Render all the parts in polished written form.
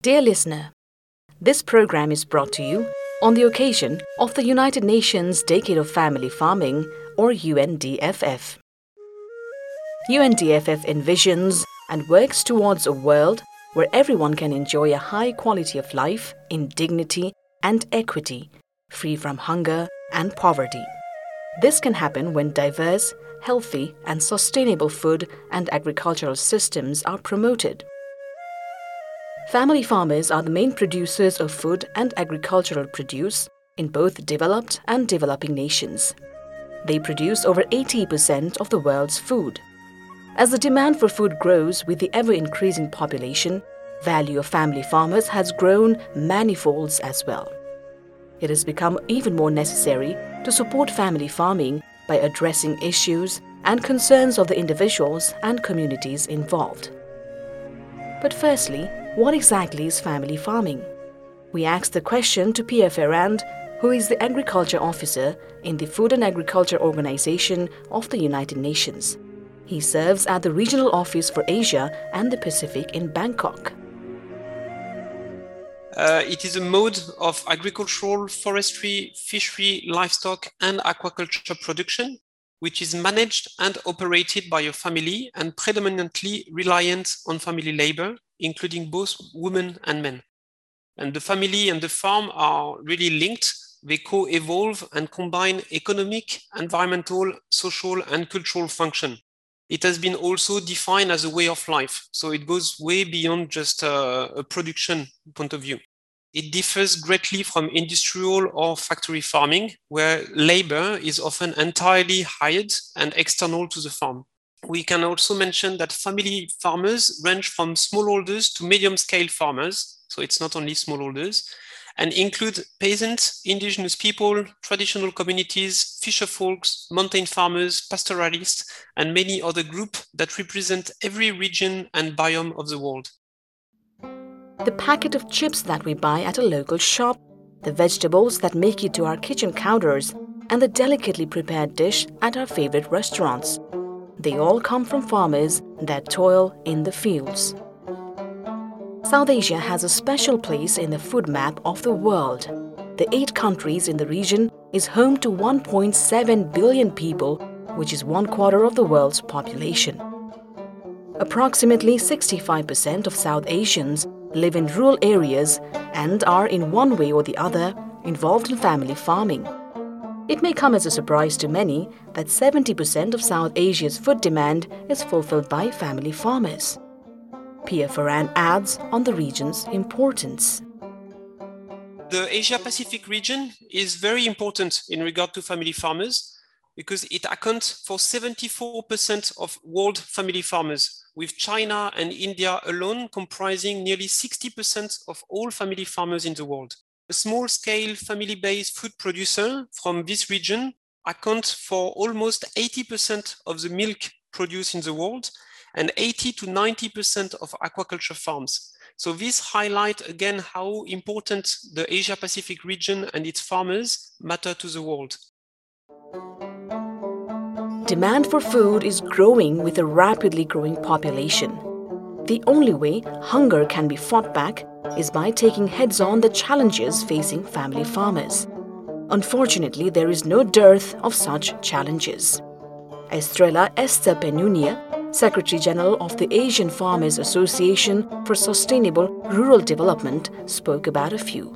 Dear listener, this program is brought to you on the occasion of the United Nations Decade of Family Farming, or UNDFF. UNDFF envisions and works towards a world where everyone can enjoy a high quality of life in dignity and equity, free from hunger and poverty. This can happen when diverse, healthy, and sustainable food and agricultural systems are promoted. Family farmers are the main producers of food and agricultural produce in both developed and developing nations. They produce over 80% of the world's food. As the demand for food grows with the ever-increasing population, value of family farmers has grown manifolds as well. It has become even more necessary to support family farming by addressing issues and concerns of the individuals and communities involved. But firstly, what exactly is family farming? We asked the question to Pierre Ferrand, who is the Agriculture Officer in the Food and Agriculture Organization of the United Nations. He serves at the Regional Office for Asia and the Pacific in Bangkok. It is a mode of agricultural, forestry, fishery, livestock, and aquaculture production, which is managed and operated by a family and predominantly reliant on family labor, including both women and men. And the family and the farm are really linked. They co-evolve and combine economic, environmental, social, and cultural function. It has been also defined as a way of life. So it goes way beyond just a production point of view. It differs greatly from industrial or factory farming, where labor is often entirely hired and external to the farm. We can also mention that family farmers range from smallholders to medium-scale farmers, so it's not only smallholders, and include peasants, indigenous people, traditional communities, fisher folks, mountain farmers, pastoralists, and many other groups that represent every region and biome of the world. The packet of chips that we buy at a local shop, the vegetables that make it to our kitchen counters, and the delicately prepared dish at our favorite restaurants. They all come from farmers that toil in the fields. South Asia has a special place in the food map of the world. The 8 countries in the region is home to 1.7 billion people, which is 1/4 of the world's population. Approximately 65% of South Asians live in rural areas and are in one way or the other involved in family farming. It may come as a surprise to many that 70% of South Asia's food demand is fulfilled by family farmers. Pierre Ferrand adds on the region's importance. The Asia-Pacific region is very important in regard to family farmers because it accounts for 74% of world family farmers, with China and India alone comprising nearly 60% of all family farmers in the world. A small-scale family-based food producer from this region accounts for almost 80% of the milk produced in the world and 80 to 90% of aquaculture farms. So this highlights again how important the Asia-Pacific region and its farmers matter to the world. Demand for food is growing with a rapidly growing population. The only way hunger can be fought back is by taking heads-on the challenges facing family farmers. Unfortunately, there is no dearth of such challenges. Estrella Esther Penunia, Secretary General of the Asian Farmers Association for Sustainable Rural Development, spoke about a few.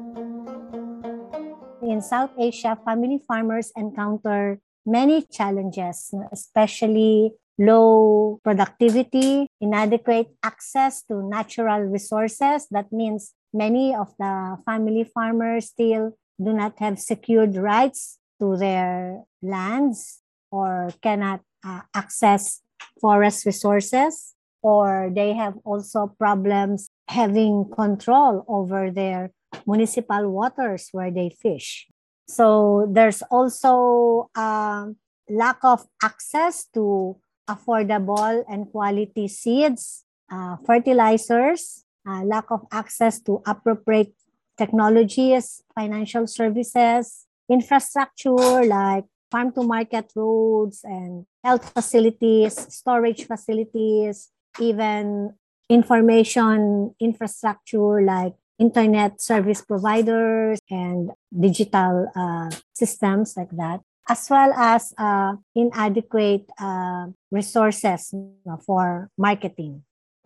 In South Asia, family farmers encounter many challenges, especially low productivity, inadequate access to natural resources. That means many of the family farmers still do not have secured rights to their lands or cannot access forest resources, or they have also problems having control over their municipal waters where they fish. So there's also lack of access to affordable and quality seeds, fertilizers, lack of access to appropriate technologies, financial services, infrastructure like farm-to-market roads and health facilities, storage facilities, even information infrastructure like internet service providers and digital systems like that, as well as inadequate resources for marketing.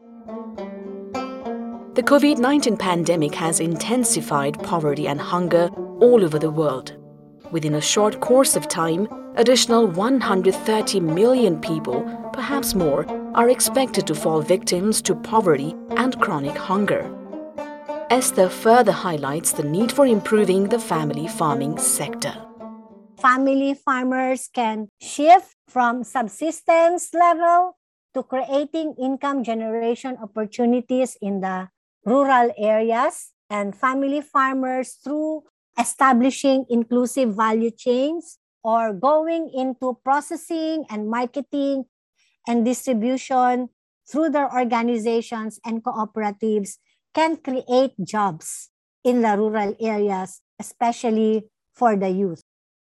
The COVID-19 pandemic has intensified poverty and hunger all over the world. Within a short course of time, additional 130 million people, perhaps more, are expected to fall victims to poverty and chronic hunger. Esther further highlights the need for improving the family farming sector. Family farmers can shift from subsistence level to creating income generation opportunities in the rural areas, and family farmers through establishing inclusive value chains or going into processing and marketing and distribution through their organizations and cooperatives can create jobs in the rural areas, especially for the youth.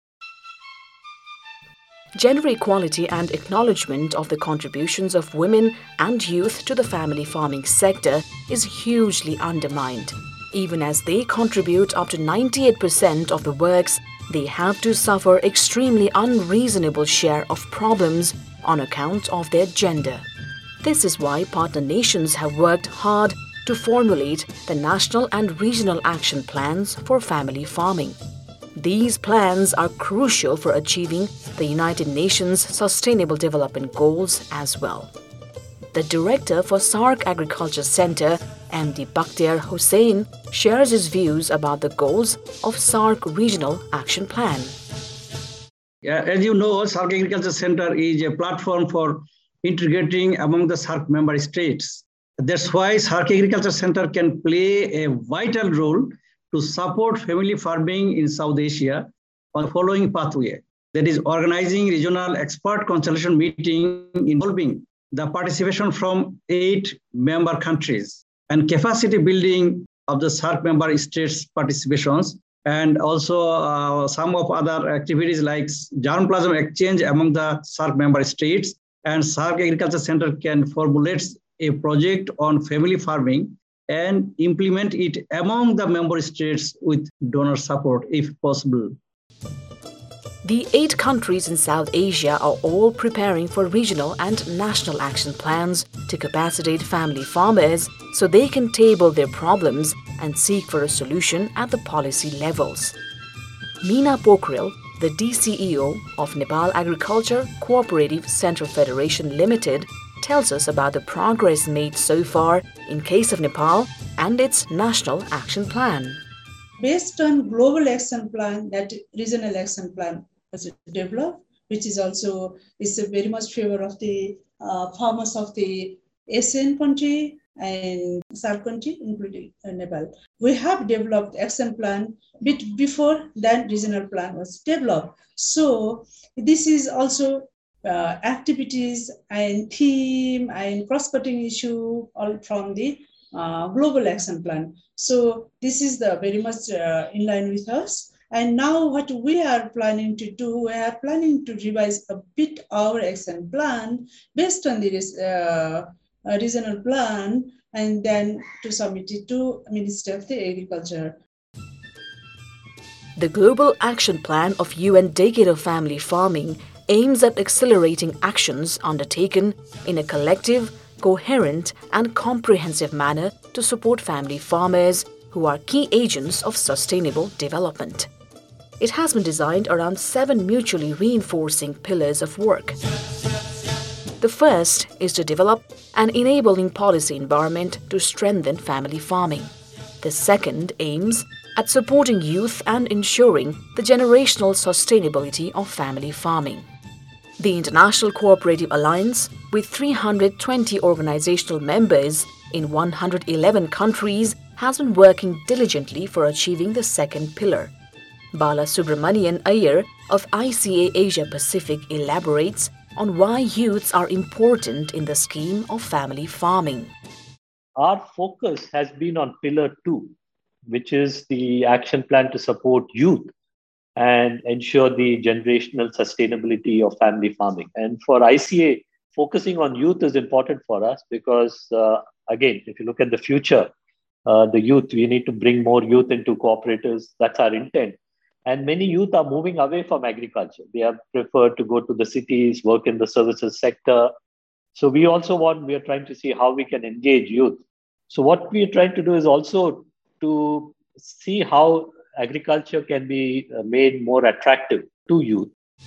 Gender equality and acknowledgement of the contributions of women and youth to the family farming sector is hugely undermined. Even as they contribute up to 98% of the works, they have to suffer extremely unreasonable share of problems on account of their gender. This is why partner nations have worked hard to formulate the national and regional action plans for family farming. These plans are crucial for achieving the United Nations Sustainable Development Goals as well. The director for SARC Agriculture Center, MD Bakhtiar Hussain, shares his views about the goals of SARC Regional Action Plan. Yeah, as you know, SARC Agriculture Center is a platform for integrating among the SARC member states. That's why SARC Agriculture Center can play a vital role to support family farming in South Asia on the following pathway. That is organizing regional expert consultation meeting involving the participation from 8 member countries and capacity building of the SARC member states participations, and also some of other activities like germplasm exchange among the SARC member states. And SARC Agriculture Center can formulate a project on family farming and implement it among the member states with donor support if possible. The 8 countries in South Asia are all preparing for regional and national action plans to capacitate family farmers so they can table their problems and seek for a solution at the policy levels. Meena Pokhrel, the DCEO of Nepal Agriculture Cooperative Central Federation Limited, tells us about the progress made so far in case of Nepal and its National Action Plan. Based on Global Action Plan, that Regional Action Plan was developed, which is also very much favor of the farmers of the ASEAN country and SARC country, including Nepal. We have developed action plan bit before that regional plan was developed. So this is also activities and theme and cross-cutting issue all from the global action plan. So this is the very much in line with us. And now what we are planning to do, we are planning to revise a bit our action plan based on the regional plan and then to submit it to Minister of the Agriculture. The Global Action Plan of UN Decade of Family Farming aims at accelerating actions undertaken in a collective, coherent and comprehensive manner to support family farmers who are key agents of sustainable development. It has been designed around 7 mutually reinforcing pillars of work. The first is to develop an enabling policy environment to strengthen family farming. The second aims at supporting youth and ensuring the generational sustainability of family farming. The International Cooperative Alliance, with 320 organizational members in 111 countries, has been working diligently for achieving the second pillar. Bala Subramanian Iyer of ICA Asia Pacific elaborates on why youths are important in the scheme of family farming. Our focus has been on Pillar 2, which is the action plan to support youth and ensure the generational sustainability of family farming. And for ICA, focusing on youth is important for us because again, if you look at the future, the youth, we need to bring more youth into cooperatives. That's our intent. And many youth are moving away from agriculture. They have preferred to go to the cities, work in the services sector. So we are trying to see how we can engage youth. So what we are trying to do is also to see how agriculture can be made more attractive to youth.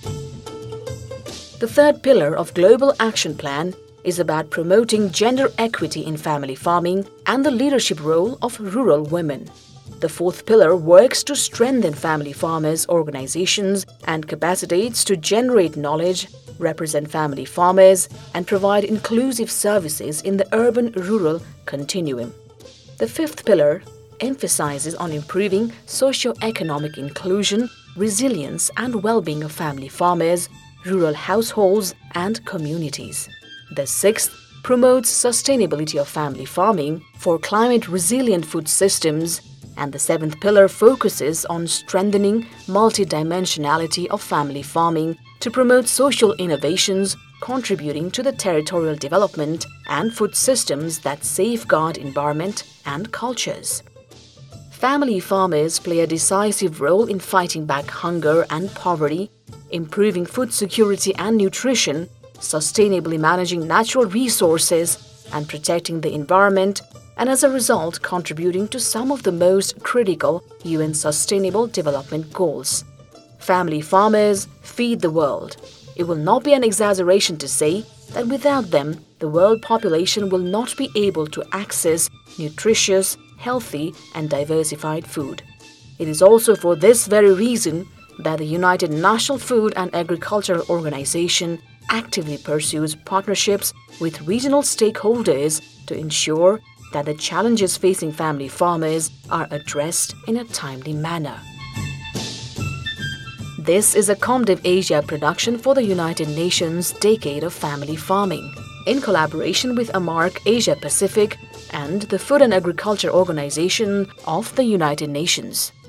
The third pillar of Global Action Plan is about promoting gender equity in family farming and the leadership role of rural women. The fourth pillar works to strengthen family farmers' organizations and capacities to generate knowledge, represent family farmers, and provide inclusive services in the urban-rural continuum. The fifth pillar emphasizes on improving socio-economic inclusion, resilience, and well-being of family farmers, rural households, and communities. The sixth promotes sustainability of family farming for climate-resilient food systems, and the seventh pillar focuses on strengthening multidimensionality of family farming to promote social innovations, contributing to the territorial development and food systems that safeguard environment and cultures. Family farmers play a decisive role in fighting back hunger and poverty, improving food security and nutrition, sustainably managing natural resources, and protecting the environment, and as a result contributing to some of the most critical UN Sustainable Development Goals. Family farmers feed the world. It will not be an exaggeration to say that without them, the world population will not be able to access nutritious, healthy, and diversified food. It is also for this very reason that the United National Food and Agricultural Organization actively pursues partnerships with regional stakeholders to ensure that the challenges facing family farmers are addressed in a timely manner. This is a Comdev Asia production for the United Nations Decade of Family Farming, in collaboration with AMARC Asia Pacific and the Food and Agriculture Organization of the United Nations.